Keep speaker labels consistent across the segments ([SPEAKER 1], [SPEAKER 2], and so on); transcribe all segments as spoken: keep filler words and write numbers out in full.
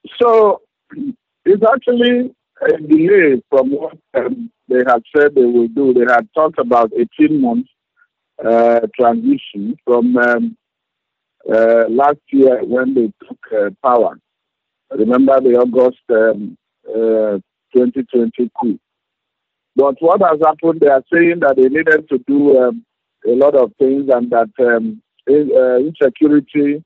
[SPEAKER 1] So it's actually a delay from what um, they had said they will do. They had talked about eighteen months uh, transition from um, uh, last year when they took uh, power. Remember the August um, uh, twenty twenty coup. But what has happened, they are saying that they needed to do um, a lot of things and that um, in, uh, insecurity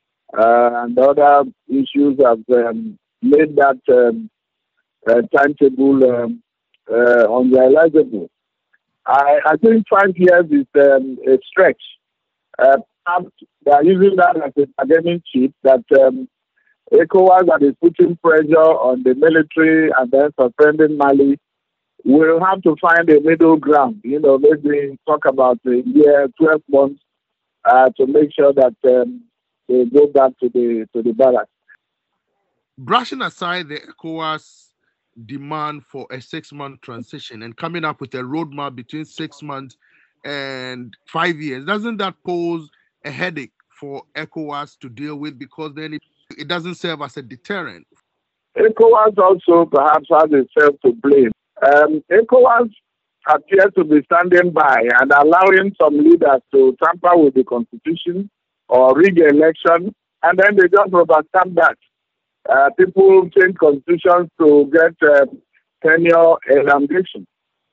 [SPEAKER 1] uh, and other issues have um, made that um, uh, timetable um, uh, unrealizable. I, I think five years is um, a stretch. Uh, they are using that as a bargaining chip that um, ECOWAS that is putting pressure on the military and then suspending Mali will have to find a middle ground. You know, maybe talk about a year, twelve months uh, to make sure that um, they go back to the to the barracks.
[SPEAKER 2] Brushing aside the ECOWAS demand for a six-month transition and coming up with a roadmap between six months and five years, doesn't that pose a headache for ECOWAS to deal with, because then it, it doesn't serve as a deterrent?
[SPEAKER 1] ECOWAS also perhaps has itself to blame. Um, ECOWAS appears to be standing by and allowing some leaders to tamper with the constitution or rig election, and then they just rubber stamp that. Uh, people change constitutions to get uh, tenure elongation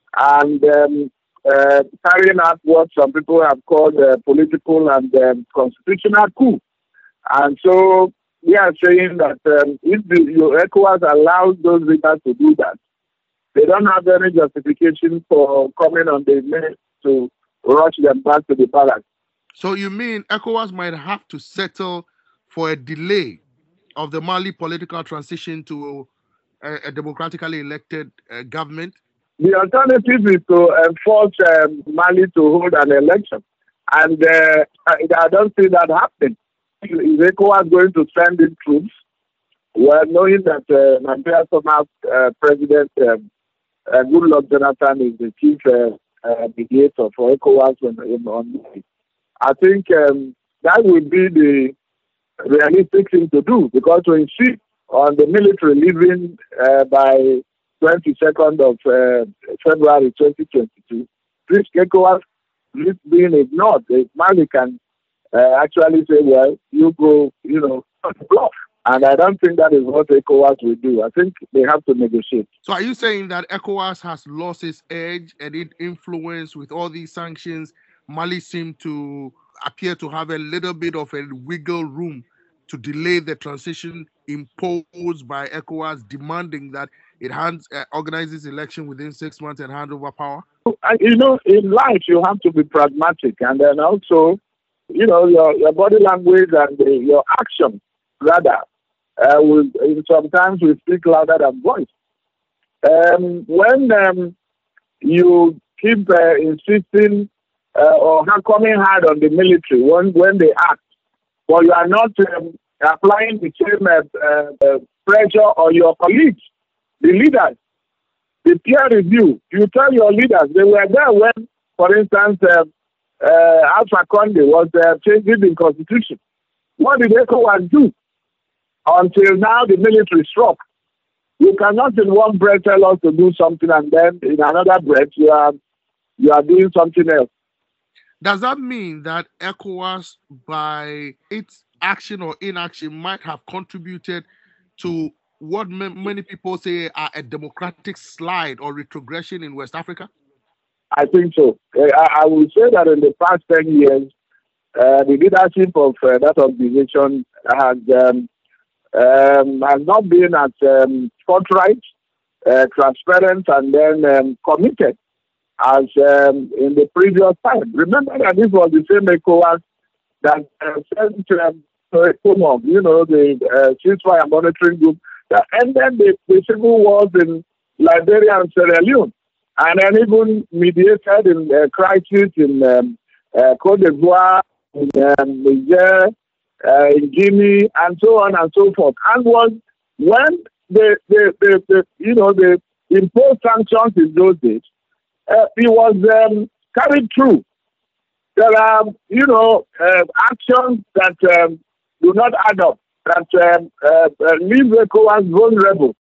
[SPEAKER 1] and um, uh, carrying out what some people have called uh, political and um, constitutional coup. And so we are saying that um, if the your ECOWAS allows those leaders to do that, they don't have any justification for coming on the minute to rush them back to the palace.
[SPEAKER 2] So you mean ECOWAS might have to settle for a delay of the Mali political transition to a, a democratically elected uh, government?
[SPEAKER 1] The alternative is to enforce um, Mali to hold an election. And uh, I, I don't see that happening. Is ECOWAS going to send in troops? Well, knowing that uh, Nigeria's former uh, president, um, uh, Goodluck Jonathan, is the chief uh, uh, mediator for ECOWAS on, on Mali. I think um, that would be the realistic thing to do, because to insist on the military leaving uh, by twenty-second of uh, February twenty twenty-two, this ECOWAS is being ignored. Mali can uh, actually say, well, you go, you know, bluff. And I don't think that is what ECOWAS will do. I think they have to negotiate.
[SPEAKER 2] So are you saying that ECOWAS has lost its edge and its influence with all these sanctions? Mali seemed to appear to have a little bit of a wiggle room to delay the transition imposed by ECOWAS, demanding that it hands, uh, organizes election within six months and hand over power?
[SPEAKER 1] You know, in life, you have to be pragmatic. And then also, you know, your, your body language and the, your action, rather, uh, will, sometimes will speak louder than voice. Um, when um, you keep uh, insisting uh, or coming hard on the military when, when they act, but you are not um, applying the same uh, uh, pressure on your colleagues, the leaders, the peer review. You tell your leaders, they were there when, for instance, uh, uh, Alpha Conde was uh, changing the constitution. What did ECOWAS do? Until now, the military struck. You cannot in one breath tell us to do something and then in another breath you are, you are doing something else.
[SPEAKER 2] Does that mean that ECOWAS, by its action or inaction, might have contributed to what m- many people say are a democratic slide or retrogression in West Africa?
[SPEAKER 1] I think so. I, I would say that in the past ten years, uh, the leadership of uh, that organization has, um, um, has not been as um, forthright, uh, transparent, and then um, committed as um, in the previous time. Remember that this was the same ECOWAS that uh, sent um, to you know, the uh, ceasefire monitoring group that ended the, the civil wars in Liberia and Sierra Leone, and then even mediated in uh, crisis in um, uh, Cote d'Ivoire, in um, Niger, uh, in Guinea, and so on and so forth. And was when the, the, the, the you know, the imposed sanctions in those days, Uh, it was um, carried through. There are, you know, uh, actions that um, do not add up. that uh, uh, leave ECOWAS vulnerable